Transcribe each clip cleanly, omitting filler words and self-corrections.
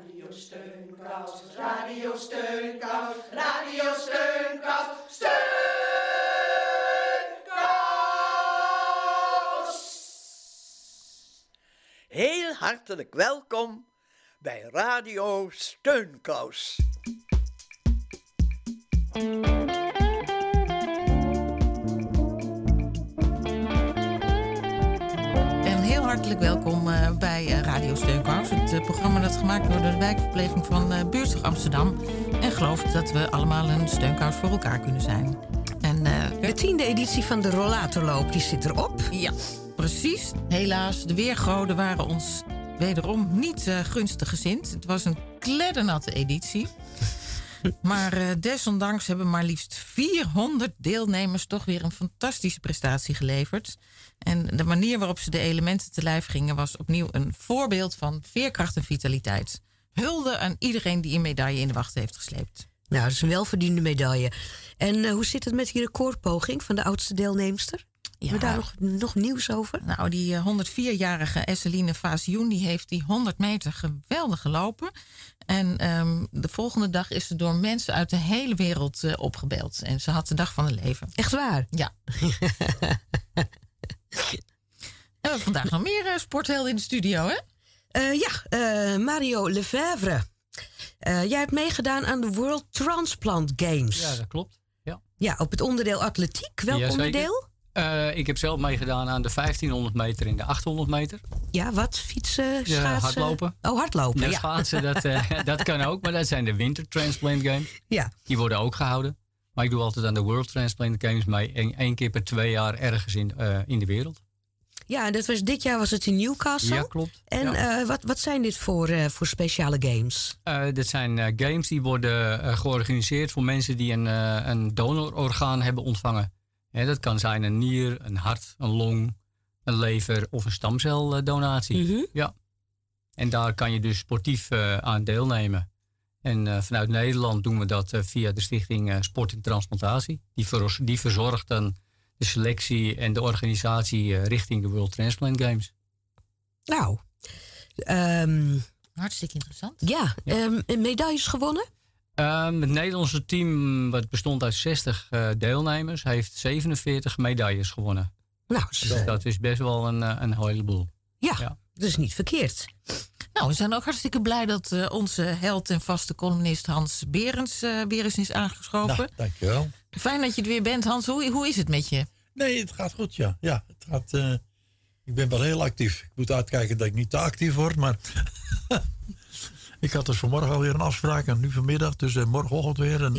Radio Steunkous, Radio Steunkous, Radio Steunkous, Steunkous! Heel hartelijk welkom bij Radio Steunkous. Hartelijk welkom bij Radio Steunkous. Het programma dat gemaakt wordt door de wijkverpleging van Buurtzorg Amsterdam. En gelooft dat we allemaal een steunkous voor elkaar kunnen zijn. En, de 10e editie van de rollatorloop, die zit erop. Ja, precies. Helaas, de weergoden waren ons wederom niet gunstig gezind. Het was een kleddernatte editie. Maar desondanks hebben maar liefst 400 deelnemers toch weer een fantastische prestatie geleverd. En de manier waarop ze de elementen te lijf gingen was opnieuw een voorbeeld van veerkracht en vitaliteit. Hulde aan iedereen die een medaille in de wacht heeft gesleept. Nou, dat is een welverdiende medaille. En hoe zit het met die recordpoging van de oudste deelnemster? Ja. Hebben we daar nog nieuws over? Nou, die 104-jarige Esseline Vasioen die heeft die 100 meter geweldig gelopen. En de volgende dag is ze door mensen uit de hele wereld opgebeld. En ze had de dag van haar leven. Echt waar? Ja. En we hebben vandaag nog meer sporthelden in de studio, hè? Mario Lefevre. Jij hebt meegedaan aan de World Transplant Games. Ja, dat klopt. Ja, op het onderdeel atletiek. Welk onderdeel? Ik heb zelf meegedaan aan de 1500 meter en de 800 meter. Ja, wat? Fietsen, schaatsen? Hardlopen. Oh, hardlopen, ja. Schaatsen, dat kan ook. Maar dat zijn de Winter Transplant Games. Ja. Die worden ook gehouden. Maar ik doe altijd aan de World Transplant Games mee. 1 keer per 2 jaar ergens in de wereld. Ja, dit jaar was het in Newcastle. Ja, klopt. En wat zijn dit voor speciale games? Dit zijn games die worden georganiseerd voor mensen die een donororgaan hebben ontvangen. Dat kan zijn een nier, een hart, een long, een lever of een stamceldonatie. Mm-hmm. Ja. En daar kan je dus sportief aan deelnemen. En vanuit Nederland doen we dat via de stichting Sport en Transplantatie. Die verzorgt dan de selectie en de organisatie richting de World Transplant Games. Nou, hartstikke interessant. Ja. Medailles gewonnen? Het Nederlandse team, wat bestond uit 60 deelnemers, heeft 47 medailles gewonnen. Nou, dus dat is best wel een heleboel. Ja, dat is niet verkeerd. Nou, we zijn ook hartstikke blij dat onze held en vaste columnist Hans Berends weer eens is aangeschoven. Nou, dankjewel. Fijn dat je er weer bent, Hans. Hoe is het met je? Nee, het gaat goed, ja. Het gaat, ik ben wel heel actief. Ik moet uitkijken dat ik niet te actief word, maar ik had dus vanmorgen alweer een afspraak en nu vanmiddag, dus morgenochtend weer. En,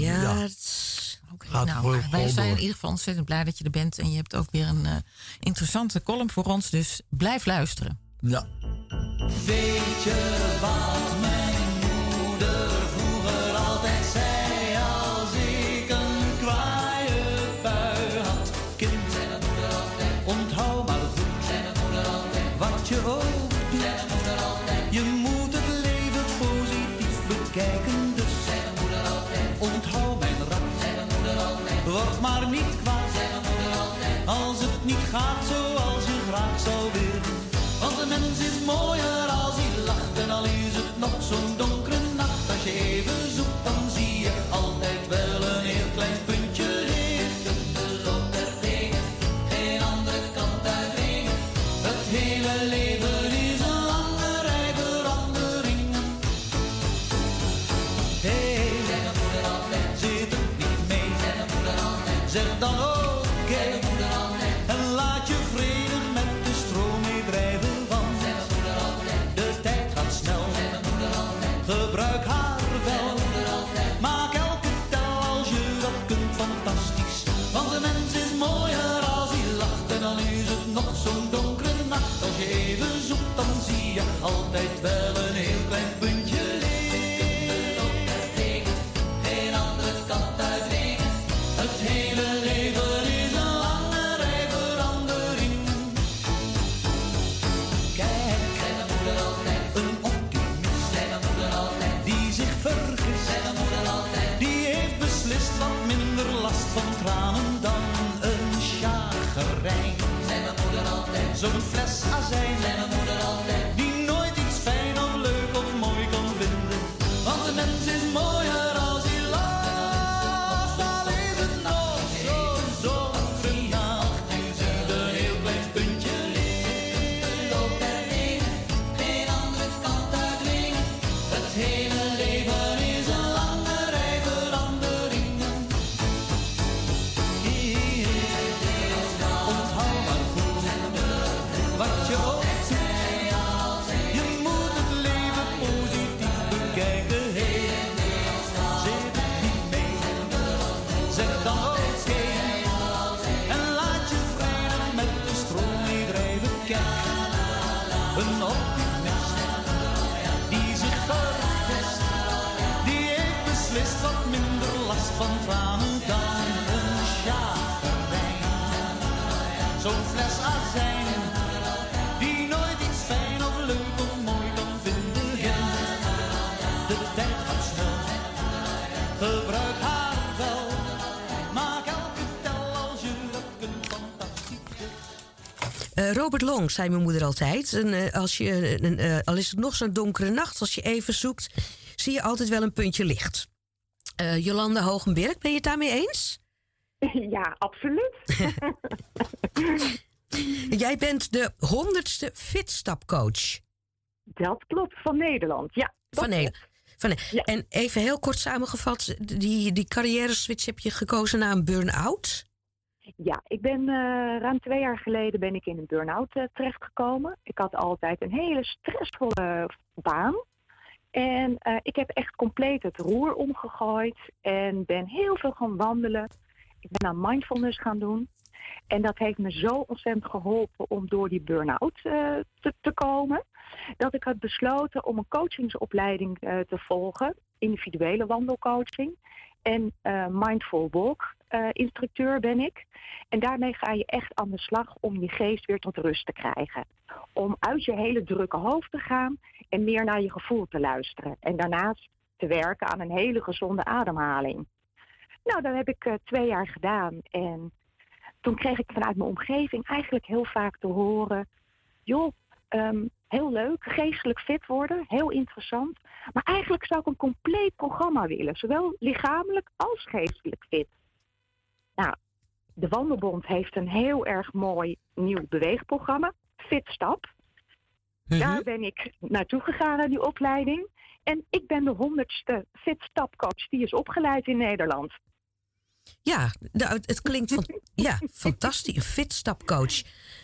wij zijn in ieder geval ontzettend blij dat je er bent. En je hebt ook weer een interessante column voor ons, dus blijf luisteren. Ja. Weet je wat mijn moeder vroeger altijd zei als ik een kwaaie bui had? Kind, onthoud maar goed wat je ook doet. Je moet het leven positief bekijken, dus onthoud mijn raad. Word maar niet kwaad als het niet gaat zoals je graag zou willen. Want de mens is mooier als hij lacht. En al is het nog zo'n donkere nacht. Als je even zoekt, dan zie je altijd wel een heel klein puntje licht. De loop der dingen, geen andere kant uitdringen. Het hele leven is een lange rij veranderingen. Hey, zeg een moeder altijd, zit het niet mee. Zeg een moeder altijd, zeg dan ook okay. En laat je vredig met de stroom meedrijven. Gebruik haar wel, maak elke tel als je dat kunt fantastisch. Want de mens is mooier als hij lacht. En dan is het nog zo'n donkere nacht. Als je even zoekt, dan zie je altijd wel een heel klein puntje licht. Geen andere kant uitwegen. Het hele leven is een lange rij veranderingen. Kijk, een optimist die zich vergist De tijd gaat snel, gebruik haar wel. Maak elke tel als je lukt een fantastische. Robert Long, zei mijn moeder altijd. Al is het nog zo'n donkere nacht, als je even zoekt, zie je altijd wel een puntje licht. Jolanda Hogenberg, ben je het daarmee eens? Ja, absoluut. Jij bent de 100ste fitstapcoach. Dat klopt, van Nederland. Ja, Van Nederland. Ja. En even heel kort samengevat, die carrière-switch heb je gekozen na een burn-out? Ja, ik ben ruim 2 jaar geleden ben ik in een burn-out terechtgekomen. Ik had altijd een hele stressvolle baan. En ik heb echt compleet het roer omgegooid en ben heel veel gaan wandelen. Ik ben aan mindfulness gaan doen. En dat heeft me zo ontzettend geholpen om door die burn-out te komen. Dat ik had besloten om een coachingsopleiding te volgen. Individuele wandelcoaching. En mindful walk instructeur ben ik. En daarmee ga je echt aan de slag om je geest weer tot rust te krijgen. Om uit je hele drukke hoofd te gaan en meer naar je gevoel te luisteren. En daarnaast te werken aan een hele gezonde ademhaling. Nou, dat heb ik 2 jaar gedaan. En toen kreeg ik vanuit mijn omgeving eigenlijk heel vaak te horen, joh, heel leuk, geestelijk fit worden, heel interessant. Maar eigenlijk zou ik een compleet programma willen, zowel lichamelijk als geestelijk fit. Nou, de Wandelbond heeft een heel erg mooi nieuw beweegprogramma, Fitstap. Daar ben ik naartoe gegaan naar die opleiding. En ik ben de 100ste Fitstapcoach die is opgeleid in Nederland. Ja, het klinkt fantastisch. Een fitstapcoach.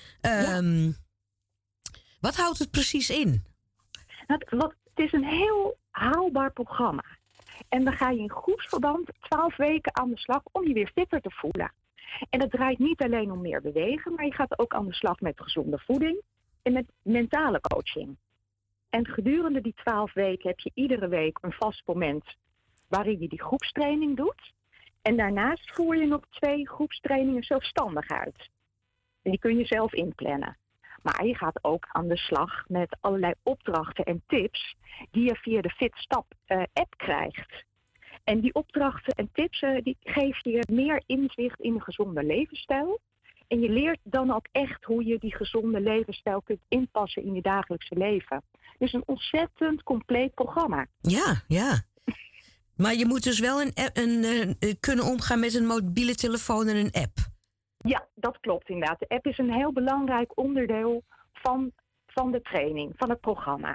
Wat houdt het precies in? Het is een heel haalbaar programma. En dan ga je in groepsverband 12 weken aan de slag om je weer fitter te voelen. En het draait niet alleen om meer bewegen, maar je gaat ook aan de slag met gezonde voeding en met mentale coaching. En gedurende die 12 weken heb je iedere week een vast moment waarin je die groepstraining doet. En daarnaast voer je nog 2 groepstrainingen zelfstandig uit. En die kun je zelf inplannen. Maar je gaat ook aan de slag met allerlei opdrachten en tips die je via de Fitstap app krijgt. En die opdrachten en tips die geven je meer inzicht in een gezonde levensstijl. En je leert dan ook echt hoe je die gezonde levensstijl kunt inpassen in je dagelijkse leven. Dus een ontzettend compleet programma. Ja. Maar je moet dus wel kunnen omgaan met een mobiele telefoon en een app. Ja, dat klopt inderdaad. De app is een heel belangrijk onderdeel van de training, van het programma.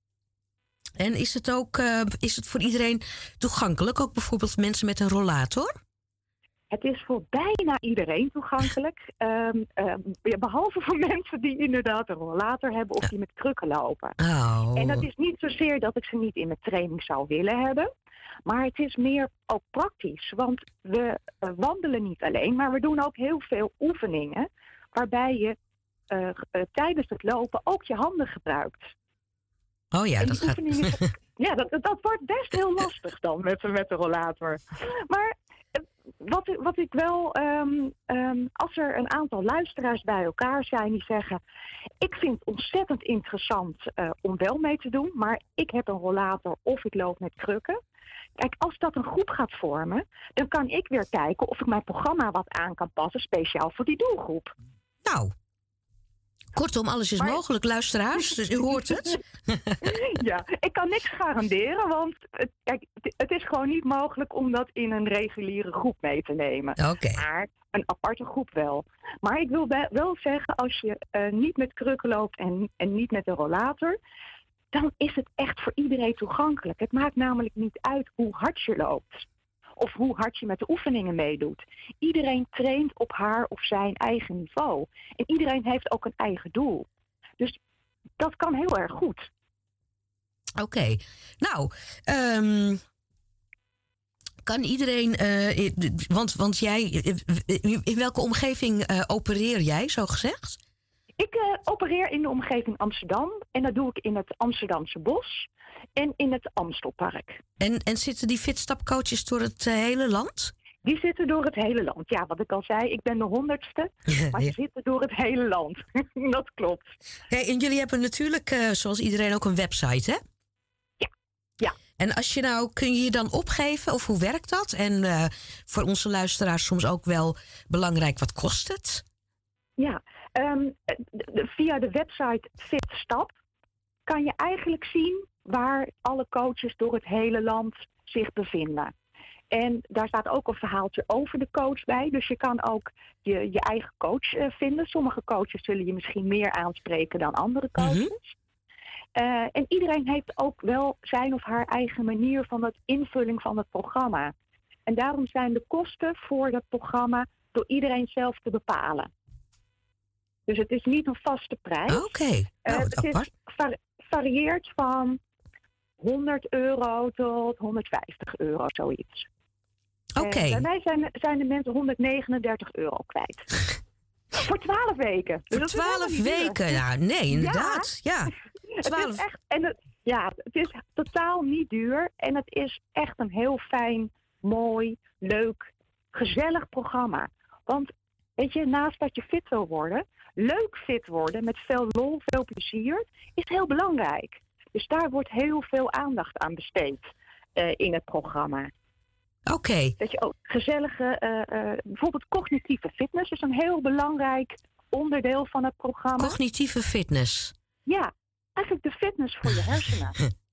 En is het voor iedereen toegankelijk? Ook bijvoorbeeld mensen met een rollator? Het is voor bijna iedereen toegankelijk. Behalve voor mensen die inderdaad een rollator hebben of die met krukken lopen. Oh. En dat is niet zozeer dat ik ze niet in mijn training zou willen hebben. Maar het is meer ook praktisch. Want we wandelen niet alleen, maar we doen ook heel veel oefeningen. Waarbij je tijdens het lopen ook je handen gebruikt. Oh ja, dat gaat... Ja, dat wordt best heel lastig dan met de rollator. Maar wat ik wel, als er een aantal luisteraars bij elkaar zijn die zeggen, ik vind het ontzettend interessant om wel mee te doen, maar ik heb een rollator of ik loop met krukken. Kijk, als dat een groep gaat vormen, dan kan ik weer kijken of ik mijn programma wat aan kan passen, speciaal voor die doelgroep. Nou, kortom, alles is mogelijk, luisteraars. Dus u hoort het. Ja, ik kan niks garanderen, want het is gewoon niet mogelijk om dat in een reguliere groep mee te nemen. Okay. Maar een aparte groep wel. Maar ik wil wel zeggen, als je niet met krukken loopt en niet met een rollator, dan is het echt voor iedereen toegankelijk. Het maakt namelijk niet uit hoe hard je loopt. Of hoe hard je met de oefeningen meedoet. Iedereen traint op haar of zijn eigen niveau. En iedereen heeft ook een eigen doel. Dus dat kan heel erg goed. Oké. Nou, kan iedereen... want jij... in welke omgeving opereer jij, zo gezegd? Ik opereer in de omgeving Amsterdam. En dat doe ik in het Amsterdamse Bos. En in het Amstelpark. En zitten die fitstapcoaches door het hele land? Die zitten door het hele land. Ja, wat ik al zei, ik ben de 100ste. Maar die zitten door het hele land. Dat klopt. Hey, en jullie hebben natuurlijk, zoals iedereen, ook een website, hè? Ja. En als je nou, kun je je dan opgeven of hoe werkt dat? En voor onze luisteraars soms ook wel belangrijk, wat kost het? Ja, via de website FitStap kan je eigenlijk zien waar alle coaches door het hele land zich bevinden. En daar staat ook een verhaaltje over de coach bij. Dus je kan ook je eigen coach vinden. Sommige coaches zullen je misschien meer aanspreken dan andere coaches. En iedereen heeft ook wel zijn of haar eigen manier van de invulling van het programma. En daarom zijn de kosten voor dat programma door iedereen zelf te bepalen. Dus het is niet een vaste prijs. Oké. Het varieert van €100 tot €150, zoiets. Oké. Bij mij zijn de mensen €139 kwijt. Voor 12 weken. Dus voor 12 weken? Nou, nee, inderdaad. Ja. 12. Het is echt, het is totaal niet duur. En het is echt een heel fijn, mooi, leuk, gezellig programma. Want, weet je, naast dat je fit wil worden, leuk fit worden met veel lol, veel plezier, is heel belangrijk. Dus daar wordt heel veel aandacht aan besteed in het programma. Oké. Dat je ook gezellige, bijvoorbeeld cognitieve fitness is een heel belangrijk onderdeel van het programma. Cognitieve fitness. Ja, eigenlijk de fitness voor je hersenen.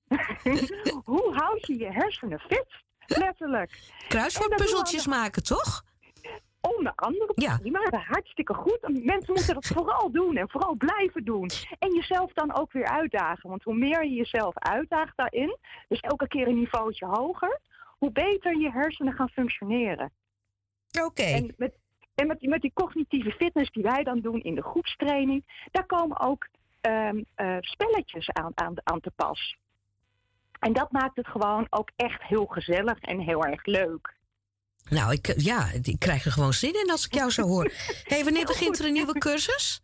Hoe houd je je hersenen fit? Letterlijk. Kruiswoordpuzzeltjes maken, toch? Onder andere, die maken hartstikke goed. Mensen moeten dat vooral doen en vooral blijven doen. En jezelf dan ook weer uitdagen. Want hoe meer je jezelf uitdaagt daarin, dus elke keer een niveautje hoger, hoe beter je hersenen gaan functioneren. Oké. En met die cognitieve fitness die wij dan doen in de groepstraining, daar komen ook spelletjes aan te pas. En dat maakt het gewoon ook echt heel gezellig en heel erg leuk. Nou, ik krijg er gewoon zin in als ik jou zo hoor. Wanneer begint er een nieuwe cursus?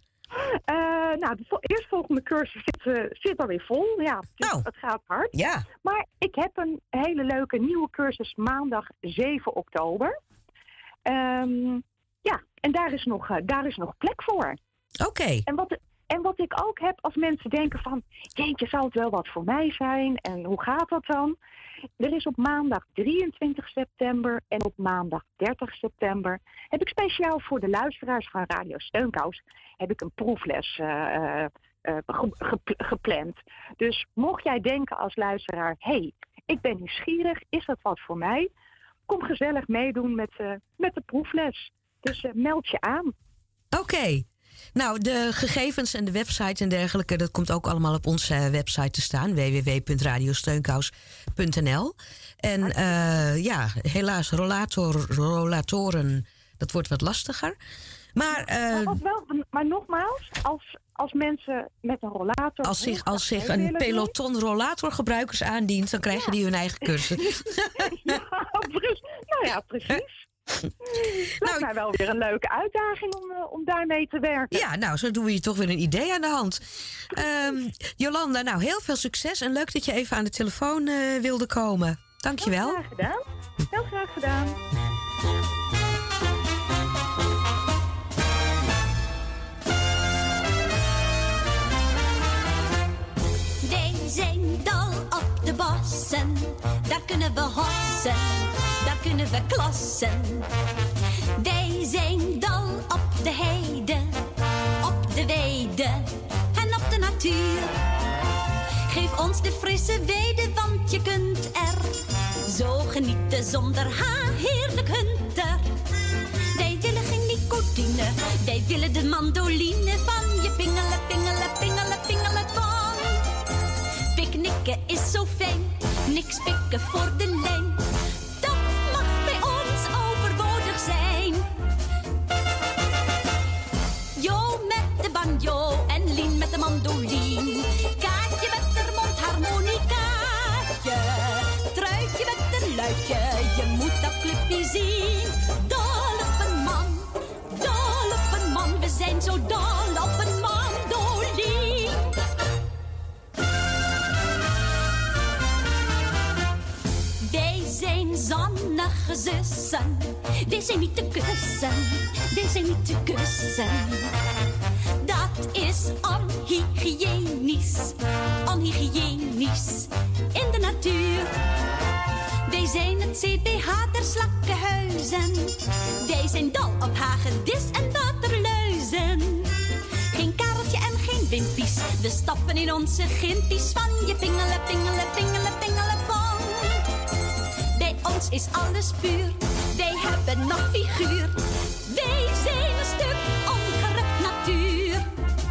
De eerstvolgende cursus zit alweer vol. Ja, het gaat hard. Ja. Maar ik heb een hele leuke nieuwe cursus maandag 7 oktober. En daar is nog plek voor. Oké. En wat ik ook heb als mensen denken van, jeetje, zou het wel wat voor mij zijn? En hoe gaat dat dan? Er is op maandag 23 september en op maandag 30 september... heb ik speciaal voor de luisteraars van Radio Steunkous heb ik een proefles gepland. Dus mocht jij denken als luisteraar, ik ben nieuwsgierig, is dat wat voor mij? Kom gezellig meedoen met de proefles. Dus meld je aan. Oké. Nou, de gegevens en de website en dergelijke, dat komt ook allemaal op onze website te staan. www.radiosteunkous.nl. En helaas, rollatoren, dat wordt wat lastiger. Maar nogmaals, als mensen met een rollator... Als zich een peloton rollatorgebruikers aandient, dan krijgen die hun eigen cursus. Precies. Dat is mij wel weer een leuke uitdaging om daarmee te werken. Ja, nou, zo doen we je toch weer een idee aan de hand. Jolanda, nou, heel veel succes en leuk dat je even aan de telefoon wilde komen. Dank je wel. Heel graag gedaan. Heel graag gedaan. Wij zijn dol op de bossen, daar kunnen we hossen, daar kunnen we klassen. Wij zijn dol op de heide, op de weide en op de natuur. Geef ons de frisse weide, want je kunt er zo genieten zonder heerlijk hunter. Wij willen geen nicotine, wij willen de mandoline van je pingelen, pingelen, pingelen, pingelen van. Picknicken is zo fijn, niks pikken voor de lijn. Dat mag bij ons overbodig zijn. Jo met de banjo en Lien met de mandoline. Kaatje met de mondharmonicaatje. Truitje met een luidje, je moet dat clubje zien. Dol op een man, we zijn zo dol op een mandoline. Wij zijn zonnige zussen, wij zijn niet te kussen, wij zijn niet te kussen. Dat is onhygiënisch, onhygiënisch in de natuur. huizen. Wij zijn dol op hagedis en waterleuzen. Geen kareltje en geen wimpies. We stappen in onze gimpies van je pingelen, pingelen, pingelen, pingelen, pong. Bij ons is alles puur. Wij hebben nog figuur. Wij zijn een stuk ongerukt natuur.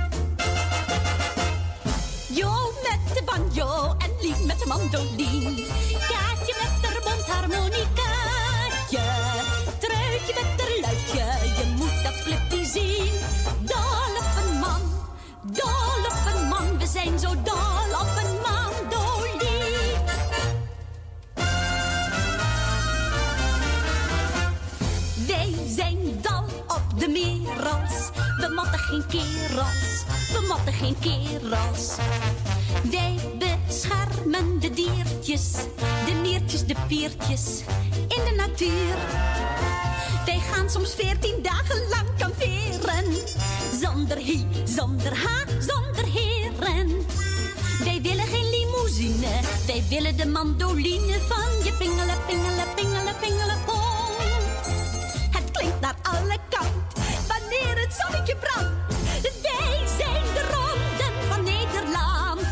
Jo met de banjo en Lien met de mandolin. Kaatje met de mondharmonicaatje. Truitje met de luidje, je moet dat clubje zien. Dol op een man, dol op een man. We zijn zo dol op een mandolin. Wij zijn dol op de merels. We motten geen kerels, we motten geen kerels. Wij beschermen de diertjes, de niertjes, de piertjes in de natuur. Wij gaan soms 14 dagen lang kamperen. Zonder hi, zonder ha, zonder heren. Wij willen geen limousine, wij willen de mandoline van je pingelen, pingelen, pingelen, pingelen, pong. Het klinkt naar alle kanten wanneer het zonnetje brandt. Wij zijn de ronden van Nederland.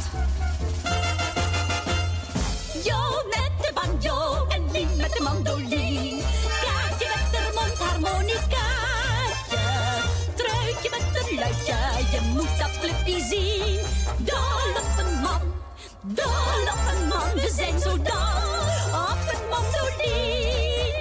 Jo met de banjo en Lien met de mandolin. Kaatje met de mondharmonicaatje. Truitje met een luidje, je moet dat clubje zien. Dol op een man, dol op een man. We zijn zo dol op een mandolin.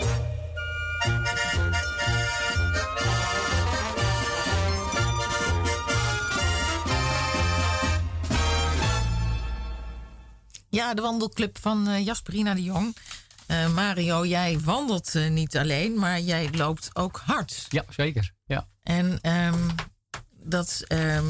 Ja, de wandelclub van Jasperina de Jong. Mario, jij wandelt niet alleen, maar jij loopt ook hard. Ja, zeker. Ja. En dat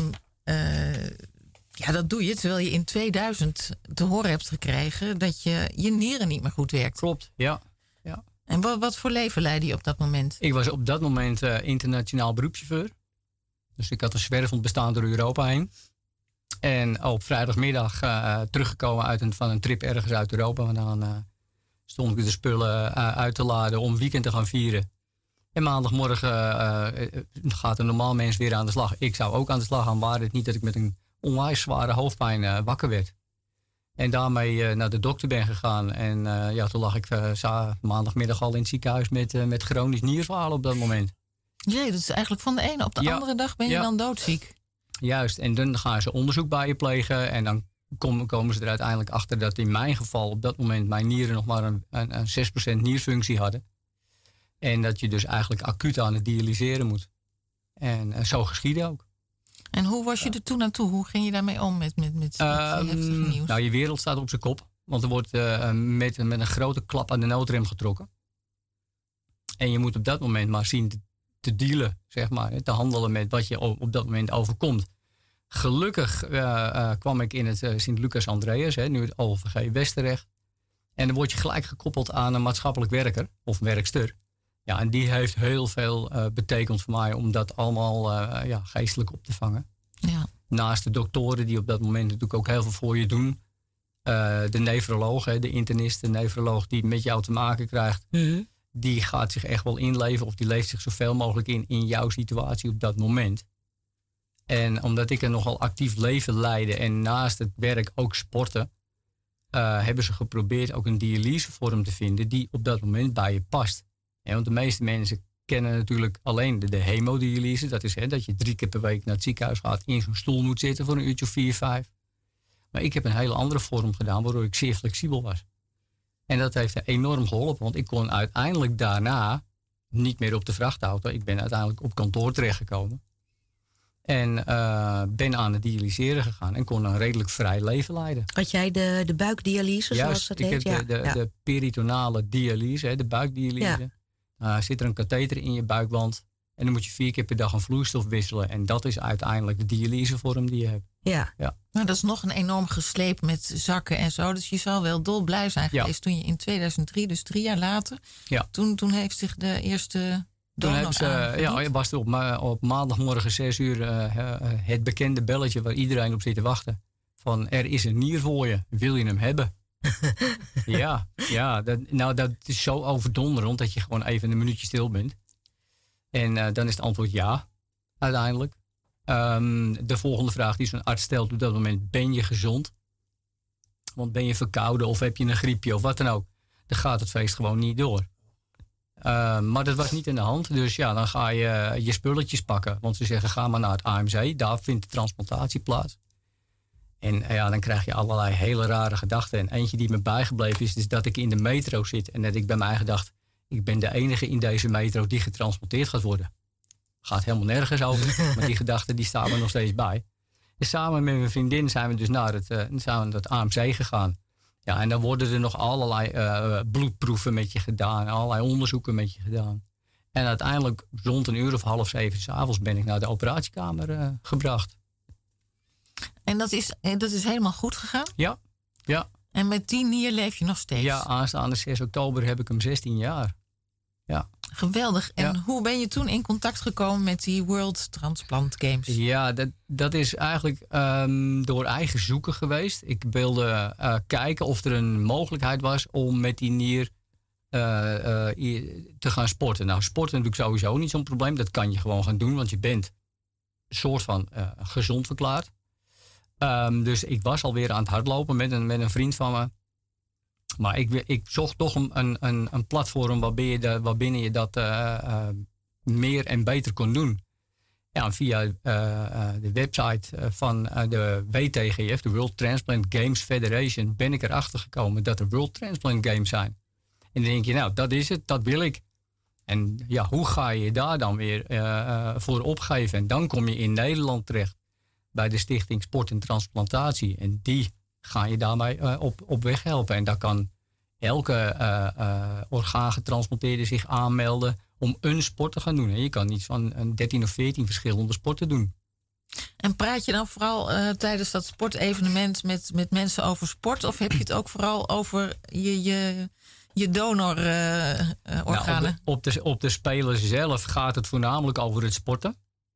doe je terwijl je in 2000 te horen hebt gekregen dat je nieren niet meer goed werkt. Klopt, ja. Ja. En wat voor leven leidde je op dat moment? Ik was op dat moment internationaal beroepschauffeur. Dus ik had een zwervend bestaan door Europa heen. En op vrijdagmiddag teruggekomen van een trip ergens uit Europa. Vandaan stond ik de spullen uit te laden om weekend te gaan vieren. En maandagmorgen gaat een normaal mens weer aan de slag. Ik zou ook aan de slag gaan, waar het niet dat ik met een onwijs zware hoofdpijn wakker werd. En daarmee naar de dokter ben gegaan. En toen lag ik maandagmiddag al in het ziekenhuis met chronisch nierfalen op dat moment. Jee, dat is eigenlijk van de ene op de andere dag ben je dan doodziek. Juist, en dan gaan ze onderzoek bij je plegen. En dan komen ze er uiteindelijk achter dat in mijn geval op dat moment mijn nieren nog maar een 6% nierfunctie hadden. En dat je dus eigenlijk acuut aan het dialyseren moet. En zo geschiedde ook. En hoe was je er toen aan toe? Hoe ging je daarmee om met heftige nieuws? Nou, je wereld staat op zijn kop. Want er wordt met een grote klap aan de noodrem getrokken. En je moet op dat moment maar zien te dealen, zeg maar. Te handelen met wat je op dat moment overkomt. Gelukkig kwam ik in het Sint-Lucas Andreas, nu het OLVG Westerrecht. En dan word je gelijk gekoppeld aan een maatschappelijk werker of werkster. Ja, en die heeft heel veel betekend voor mij om dat allemaal geestelijk op te vangen. Ja. Naast de doktoren die op dat moment natuurlijk ook heel veel voor je doen. De nefroloog, de internist, de nefroloog die met jou te maken krijgt. Mm-hmm. Die gaat zich echt wel inleven of die leeft zich zoveel mogelijk in jouw situatie op dat moment. En omdat ik een nogal actief leven leidde en naast het werk ook sporten, hebben ze geprobeerd ook een dialysevorm te vinden die op dat moment bij je past. Ja, want de meeste mensen kennen natuurlijk alleen de hemodialyse. Dat is dat je 3 keer per week naar het ziekenhuis gaat, in zo'n stoel moet zitten voor een uurtje of 4, 5. Maar ik heb een hele andere vorm gedaan waardoor ik zeer flexibel was. En dat heeft enorm geholpen, want ik kon uiteindelijk daarna niet meer op de vrachtauto. Ik ben uiteindelijk op kantoor terechtgekomen. En ben aan het dialyseren gegaan en kon een redelijk vrij leven leiden. Had jij de buikdialyse, zoals dat heet? Juist, ik heb de peritonale dialyse, de buikdialyse. Zit er een katheter in je buikwand en dan moet je 4 keer per dag een vloeistof wisselen. En dat is uiteindelijk de dialysevorm die je hebt. Ja. Nou, dat is nog een enorm gesleep met zakken en zo. Dus je zal wel dolblij zijn geweest toen je in 2003, dus 3 jaar later... Ja. Toen heeft zich de eerste donor je was er op maandagmorgen 6 uur het bekende belletje waar iedereen op zit te wachten. Van er is een nier voor je, wil je hem hebben? Ja. Ja, dat is zo overdonderend dat je gewoon even een minuutje stil bent. En dan is het antwoord ja, uiteindelijk. De volgende vraag die zo'n arts stelt op dat moment: ben je gezond? Want ben je verkouden of heb je een griepje of wat dan ook? Dan gaat het feest gewoon niet door. Maar dat was niet in de hand. Dus ja, dan ga je je spulletjes pakken. Want ze zeggen, ga maar naar het AMC. Daar vindt de transplantatie plaats. En ja, dan krijg je allerlei hele rare gedachten. En eentje die me bijgebleven is dat ik in de metro zit. En dat ik bij mij gedacht, ik ben de enige in deze metro die getransplanteerd gaat worden. Gaat helemaal nergens over. Maar die gedachten die staan me nog steeds bij. Dus samen met mijn vriendin zijn we dus naar het AMC gegaan. Ja, en dan worden er nog allerlei bloedproeven met je gedaan. Allerlei onderzoeken met je gedaan. En uiteindelijk rond 6:30 's avonds ben ik naar de operatiekamer gebracht. En dat is helemaal goed gegaan? Ja, ja. En met die nier leef je nog steeds? Ja, aanstaande 6 oktober heb ik hem 16 jaar. Ja. Geweldig. En hoe ben je toen in contact gekomen met die World Transplant Games? Ja, dat is eigenlijk door eigen zoeken geweest. Ik wilde kijken of er een mogelijkheid was om met die nier te gaan sporten. Nou, sporten natuurlijk sowieso niet zo'n probleem. Dat kan je gewoon gaan doen, want je bent een soort van gezond verklaard. Dus ik was alweer aan het hardlopen met een vriend van me. Maar ik zocht toch een platform waarbinnen je dat meer en beter kon doen. Ja, en via de website van de WTGF, de World Transplant Games Federation, ben ik erachter gekomen dat er World Transplant Games zijn. En dan denk je, nou, dat is het, dat wil ik. En ja, hoe ga je daar dan weer voor opgeven? En dan kom je in Nederland terecht bij de Stichting Sport en Transplantatie. En die ga je daarmee op weg helpen. En daar kan elke orgaangetransplanteerde zich aanmelden om een sport te gaan doen. En je kan iets van 13 of 14 verschillende sporten doen. En praat je dan vooral tijdens dat sportevenement met mensen over sport? Of heb je het ook vooral over je donororganen? Nou, op de Spelen zelf gaat het voornamelijk over het sporten.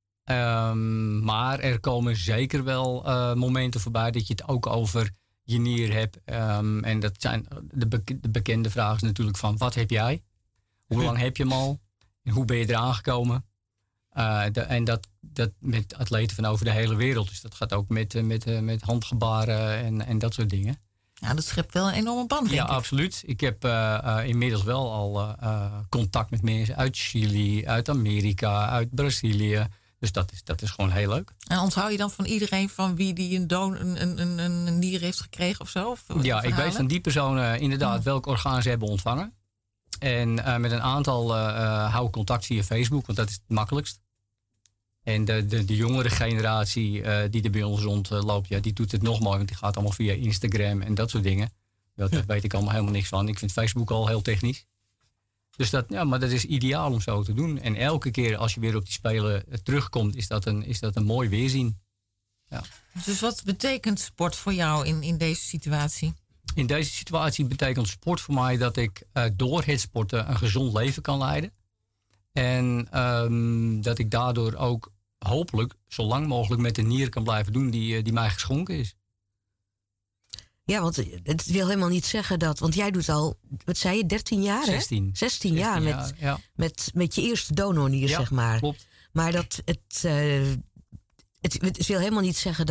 Maar er komen zeker wel momenten voorbij dat je het ook over je nier hebt. En dat zijn de bekende vragen natuurlijk van, wat heb jij? Hoe lang heb je hem al? En hoe ben je eraan gekomen? En dat met atleten van over de hele wereld. Dus dat gaat ook met handgebaren en dat soort dingen. Ja, dat schept wel een enorme band, denk ik. Ja, absoluut. Ik heb inmiddels wel al contact met mensen uit Chili, uit Amerika, uit Brazilië. Dus dat is gewoon heel leuk. En onthoud je dan van iedereen van wie die een nier heeft gekregen of zo? Of ja, ik weet van die personen inderdaad welk orgaan ze hebben ontvangen. En met een aantal hou ik contact via Facebook, want dat is het makkelijkst. En de jongere generatie die er bij ons rondloopt, ja, die doet het nog mooi. Want die gaat allemaal via Instagram en dat soort dingen. Daar weet ik allemaal helemaal niks van. Ik vind Facebook al heel technisch. Dus maar dat is ideaal om zo te doen. En elke keer als je weer op die Spelen terugkomt, is dat een mooi weerzien. Ja. Dus wat betekent sport voor jou in deze situatie? In deze situatie betekent sport voor mij dat ik door het sporten een gezond leven kan leiden. En dat ik daardoor ook hopelijk zo lang mogelijk met de nier kan blijven doen die mij geschonken is. Ja, want het wil helemaal niet zeggen dat... Want jij doet al, wat zei je, 13 jaar, hè? 16 jaar met je eerste donornier, zeg maar. Klopt. Maar het wil helemaal niet zeggen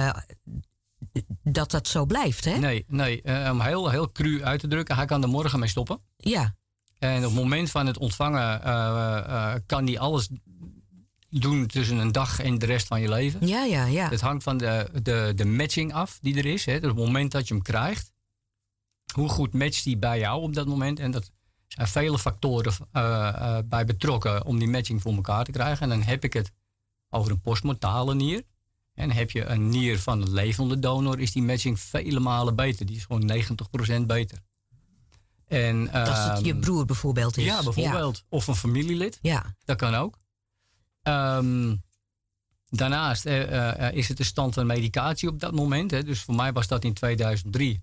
dat zo blijft, hè? Nee. Om heel cru uit te drukken, hij kan er morgen mee stoppen. Ja. En op het moment van het ontvangen kan hij alles doen tussen een dag en de rest van je leven. Ja. Het hangt van de matching af die er is. Hè. Dus op het moment dat je hem krijgt, hoe goed matcht die bij jou op dat moment? En dat zijn vele factoren bij betrokken om die matching voor elkaar te krijgen. En dan heb ik het over een postmortale nier. En heb je een nier van een levende donor, is die matching vele malen beter. Die is gewoon 90% beter. En, als het je broer bijvoorbeeld is. Ja, bijvoorbeeld. Ja. Of een familielid. Ja. Dat kan ook. Daarnaast is het de stand van medicatie op dat moment. Hè. Dus voor mij was dat in 2003.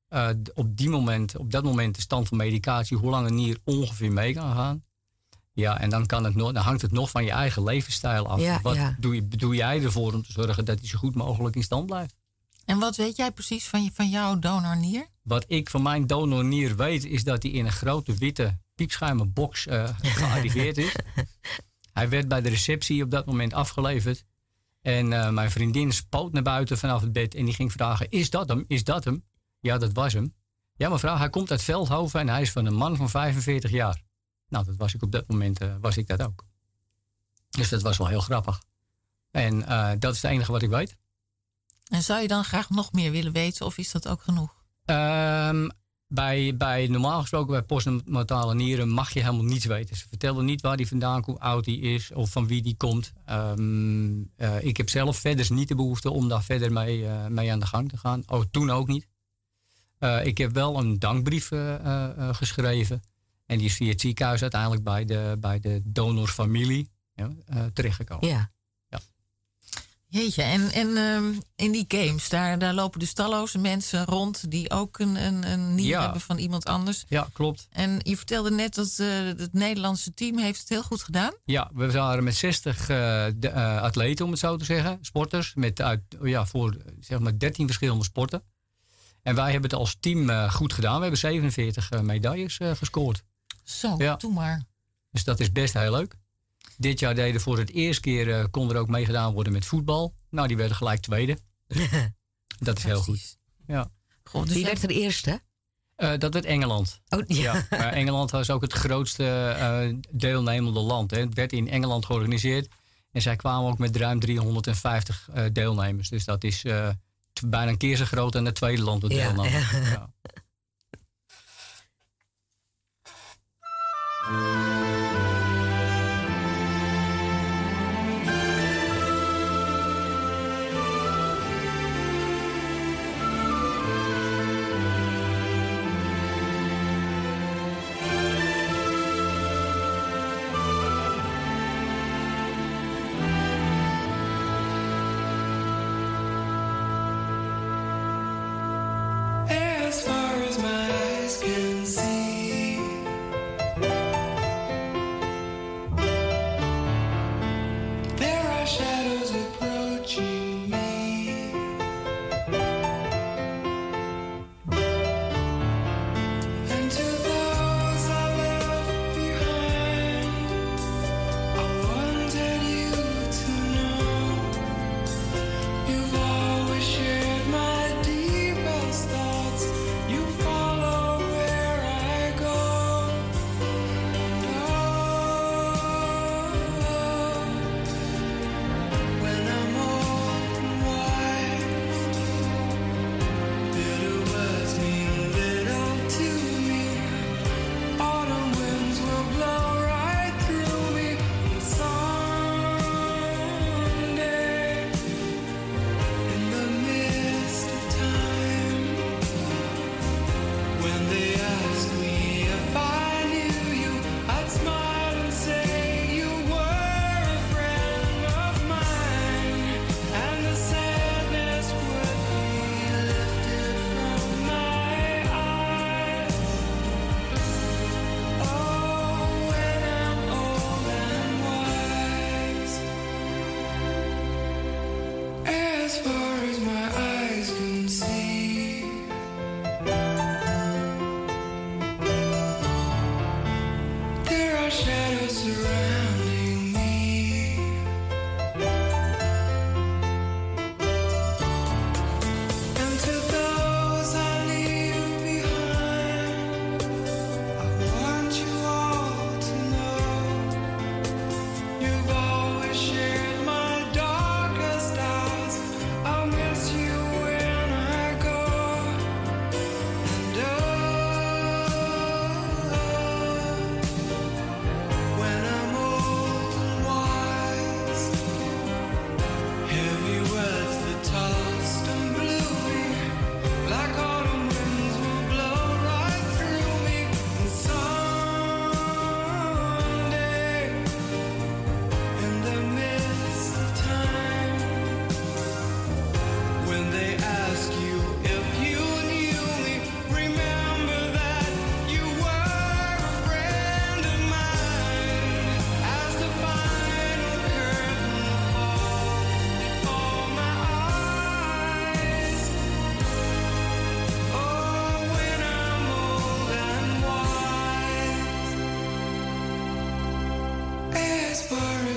Op dat moment de stand van medicatie, hoe lang een nier ongeveer mee kan gaan. Ja, en dan hangt het nog van je eigen levensstijl af. Wat doe jij ervoor om te zorgen dat hij zo goed mogelijk in stand blijft? En wat weet jij precies van jouw donornier? Wat ik van mijn donornier weet, is dat hij in een grote witte piepschuimen box gearriveerd is. Hij werd bij de receptie op dat moment afgeleverd. En mijn vriendin spoot naar buiten vanaf het bed en die ging vragen, is dat hem? Is dat hem? Ja, dat was hem. Ja, mevrouw, hij komt uit Veldhoven en hij is van een man van 45 jaar. Nou, dat was ik op dat moment, was ik dat ook. Dus dat was wel heel grappig. En dat is het enige wat ik weet. En zou je dan graag nog meer willen weten of is dat ook genoeg? Bij normaal gesproken bij postnatale nieren mag je helemaal niets weten. Ze vertellen niet waar die vandaan komt, hoe oud die is of van wie die komt. Ik heb zelf verder niet de behoefte om daar verder mee aan de gang te gaan. Oh, toen ook niet. Ik heb wel een dankbrief geschreven. En die is via het ziekenhuis uiteindelijk bij de donorfamilie terechtgekomen. Ja. Jeetje, en in die games, daar lopen dus talloze mensen rond die ook een nier hebben van iemand anders. Ja, klopt. En je vertelde net dat het Nederlandse team heeft het heel goed gedaan. Ja, we waren met 60 atleten, om het zo te zeggen. Sporters, voor zeg maar 13 verschillende sporten. En wij hebben het als team goed gedaan. We hebben 47 medailles gescoord. Zo, doe maar. Dus dat is best heel leuk. Dit jaar deden voor het eerst keer kon er ook meegedaan worden met voetbal. Nou, die werden gelijk tweede. Dat is heel goed. Ja. God, dus wie werd er eerste? Dat werd Engeland. Oh, ja. Maar Engeland was ook het grootste deelnemende land. Hè. Het werd in Engeland georganiseerd. En zij kwamen ook met ruim 350 deelnemers. Dus dat is bijna een keer zo groot en het tweede land dat deelnam. Ja. As far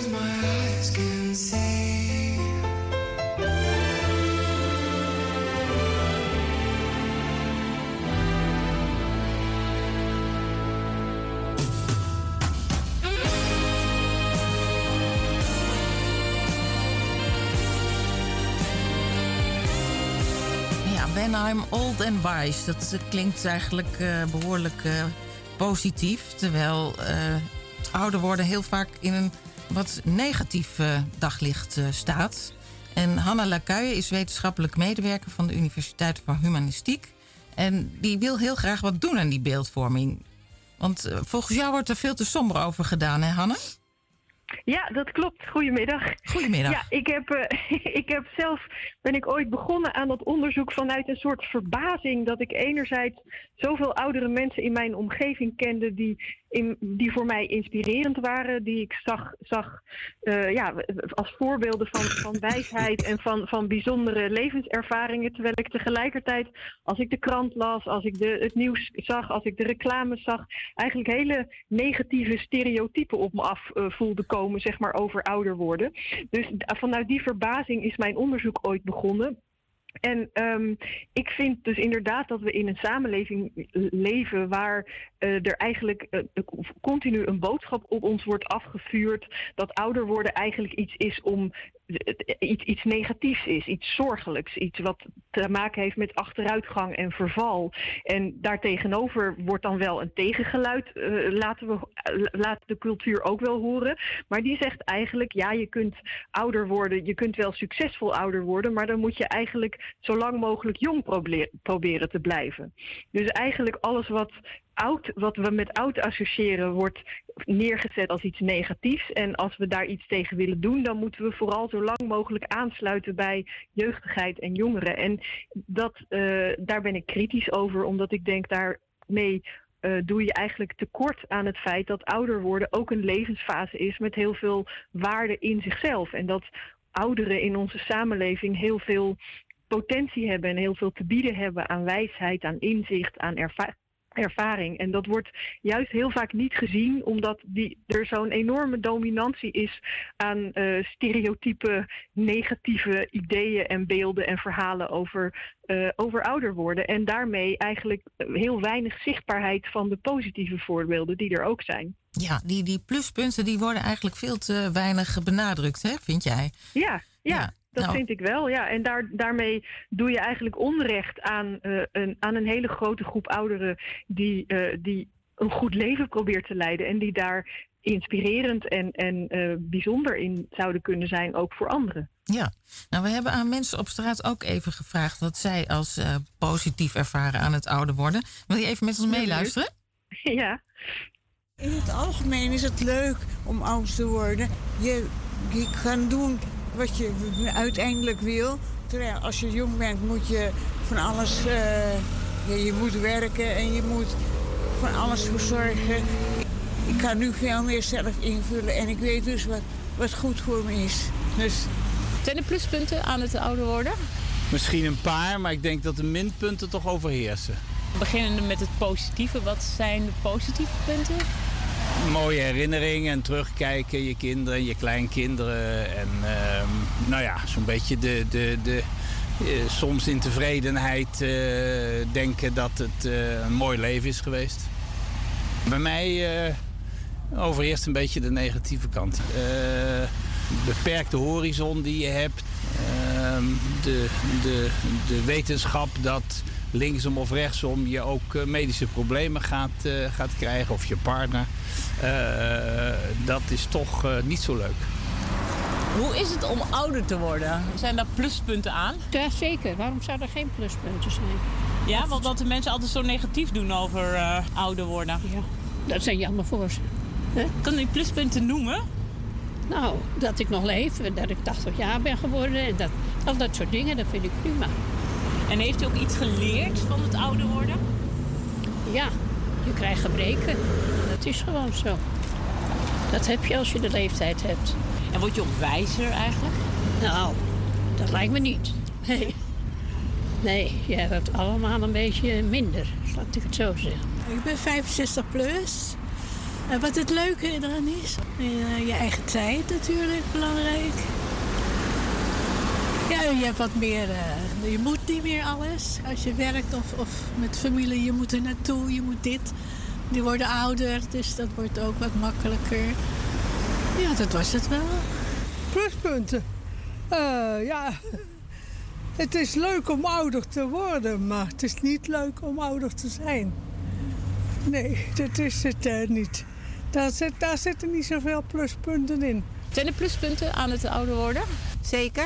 my eyes can see. When I'm Old and Wise. Dat klinkt eigenlijk behoorlijk positief. Terwijl ouder worden heel vaak in een wat negatief daglicht staat. En Hanna Lacuille is wetenschappelijk medewerker van de Universiteit voor Humanistiek. En die wil heel graag wat doen aan die beeldvorming. Want volgens jou wordt er veel te somber over gedaan, hè Hanne? Ja, dat klopt. Goedemiddag. Goedemiddag. Ja, ik heb zelf, ben ik ooit begonnen aan dat onderzoek vanuit een soort verbazing dat ik enerzijds zoveel oudere mensen in mijn omgeving kende die voor mij inspirerend waren, die ik zag als voorbeelden van wijsheid en van bijzondere levenservaringen, terwijl ik tegelijkertijd, als ik de krant las, als ik het nieuws zag, als ik de reclames zag, eigenlijk hele negatieve stereotypen op me af voelde komen, zeg maar, over ouder worden. Dus vanuit die verbazing is mijn onderzoek ooit begonnen. En ik vind dus inderdaad dat we in een samenleving leven waar er eigenlijk continu een boodschap op ons wordt afgevuurd dat ouder worden eigenlijk iets is om iets negatiefs is, iets zorgelijks, iets wat te maken heeft met achteruitgang en verval. En daartegenover wordt dan wel een tegengeluid, laat de cultuur ook wel horen. Maar die zegt eigenlijk, ja, je kunt ouder worden, je kunt wel succesvol ouder worden, maar dan moet je eigenlijk zo lang mogelijk jong proberen te blijven. Dus eigenlijk alles wat we met oud associëren wordt neergezet als iets negatiefs. En als we daar iets tegen willen doen, dan moeten we vooral zo lang mogelijk aansluiten bij jeugdigheid en jongeren. En daar ben ik kritisch over, omdat ik denk daarmee doe je eigenlijk tekort aan het feit dat ouder worden ook een levensfase is met heel veel waarde in zichzelf. En dat ouderen in onze samenleving heel veel potentie hebben en heel veel te bieden hebben aan wijsheid, aan inzicht, aan ervaring. En dat wordt juist heel vaak niet gezien, omdat er zo'n enorme dominantie is aan stereotype, negatieve ideeën en beelden en verhalen over ouder worden. En daarmee eigenlijk heel weinig zichtbaarheid van de positieve voorbeelden die er ook zijn. Ja, die pluspunten die worden eigenlijk veel te weinig benadrukt, hè, vind jij? Ja. Dat vind ik wel, ja. En daarmee doe je eigenlijk onrecht aan een hele grote groep ouderen die een goed leven probeert te leiden en die daar inspirerend en bijzonder in zouden kunnen zijn, ook voor anderen. Ja, nou, we hebben aan mensen op straat ook even gevraagd wat zij als positief ervaren aan het ouder worden. Wil je even met ons meeluisteren? Ja. In het algemeen is het leuk om oud te worden. Je kan doen wat je uiteindelijk wil. Terwijl als je jong bent moet je van alles... je moet werken en je moet van alles voor zorgen. Ik kan nu veel meer zelf invullen en ik weet dus wat goed voor me is. Dus... Zijn er pluspunten aan het ouder worden? Misschien een paar, maar ik denk dat de minpunten toch overheersen. Beginnende met het positieve. Wat zijn de positieve punten? Mooie herinneringen en terugkijken, je kinderen, je kleinkinderen. En zo'n beetje de soms in tevredenheid denken dat het een mooi leven is geweest. Bij mij overheerst een beetje de negatieve kant. Beperkte horizon die je hebt. De wetenschap dat linksom of rechtsom je ook medische problemen gaat krijgen, of je partner. Dat is toch niet zo leuk. Hoe is het om ouder te worden? Zijn daar pluspunten aan? Ja, zeker. Waarom zou er geen pluspunten zijn? Ja, want dat de mensen altijd zo negatief doen over ouder worden. Ja, dat zijn jammer voor ze. Kan u pluspunten noemen? Nou, dat ik nog leef, dat ik 80 jaar ben geworden en al dat soort dingen, dat vind ik prima. En heeft u ook iets geleerd van het ouder worden? Ja, je krijgt gebreken. Dat is gewoon zo. Dat heb je als je de leeftijd hebt. En word je ook wijzer eigenlijk? Nou, dat lijkt me niet. Nee, je hebt allemaal een beetje minder, laat ik het zo zeggen. Ik ben 65 plus. Wat het leuke eraan is, je eigen tijd natuurlijk, belangrijk. Ja, je hebt wat meer, je moet niet meer alles. Als je werkt of met familie, je moet er naartoe, je moet dit. Die worden ouder, dus dat wordt ook wat makkelijker. Ja, dat was het wel. Pluspunten? Ja, het is leuk om ouder te worden, maar het is niet leuk om ouder te zijn. Nee, dat is het niet. Daar zitten niet zoveel pluspunten in. Zijn er pluspunten aan het ouder worden? Zeker.